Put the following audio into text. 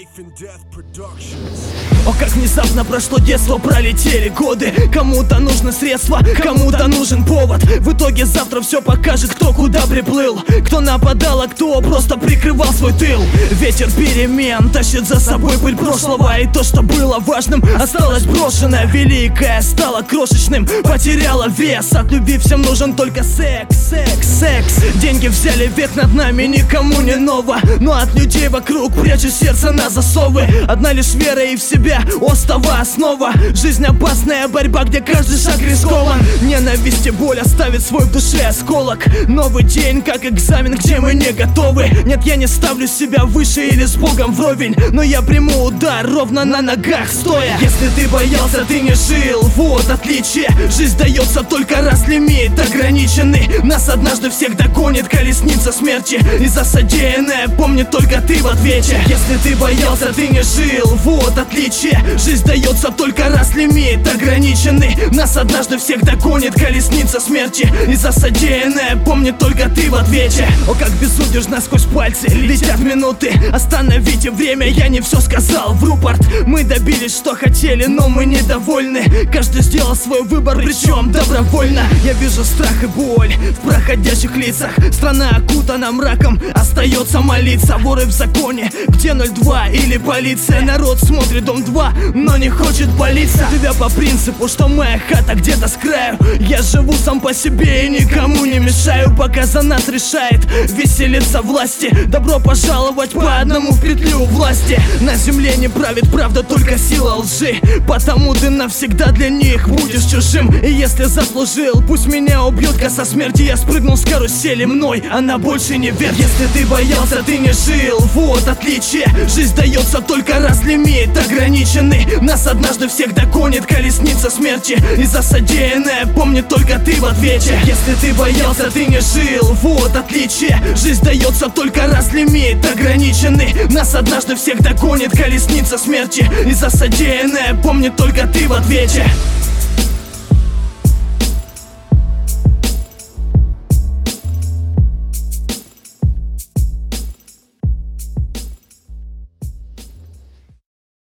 О, как внезапно прошло детство, пролетели годы. Кому-то нужны средства, кому-то нужен повод. В итоге завтра все покажет, кто куда приплыл. Кто нападал, а кто просто прикрывал свой тыл. Ветер перемен тащит за собой пыль прошлого. И то, что было важным, осталось брошенное. Великое стало крошечным, потеряло вес. От любви всем нужен только секс, секс, секс. Деньги взяли верх над нами, никому не ново. Но от людей вокруг прячу сердце на засовы. Одна лишь вера и в себя остова основа. Жизнь опасная борьба, где каждый шаг рискован. Ненависть и боль оставит свой в душе осколок. Новый день, как экзамен, где мы не готовы. Нет, я не ставлю себя выше или с Богом вровень, но я приму удар ровно на ногах стоя. Если ты боялся, ты не жил, вот отличие. Жизнь дается только раз, лимит ограниченный. Нас однажды всех догонит колесница смерти. И за содеянное помнит только ты в ответе. Если ты боялся, ты не жил, вот отличие. Жизнь дается только раз, лимит ограниченный. Нас однажды всех догонит колесница смерти. И за содеянное помнит только ты в ответе. О, как безудержно сквозь пальцы летят минуты. Остановите время, я не все сказал в рупорт. Мы добились, что хотели, но мы недовольны. Каждый сделал свой выбор, причем добровольно. Я вижу страх и боль в проходящих лицах. Страна окутана мраком, остается молиться. Воры в законе, где 02 или полиция. Народ смотрит Дом 2, но не хочет палиться. Живя по принципу, что моя хата где-то с краю. Я живу сам по себе и никому не мешаю. Пока за нас решает веселиться власти. Добро пожаловать по одному в петлю власти. На земле не правит правда, только сила лжи. Потому ты навсегда для них будешь чужим. И если заслужил, пусть меня убьет коса смерти. Я спрыгнул с карусели, мной она больше не вертит. Если ты боялся, ты не жил, вот отличие. Жизнь дается только раз, лимит ограниченный. Нас однажды всех догонит колесница смерти. И за содеянное помнит только ты в ответе. Если ты боялся, ты не жил, вот отличие. Жизнь дается только раз, лимит ограниченный. Нас однажды всех догонит колесница смерти. И за содеянное помнит только ты в ответе.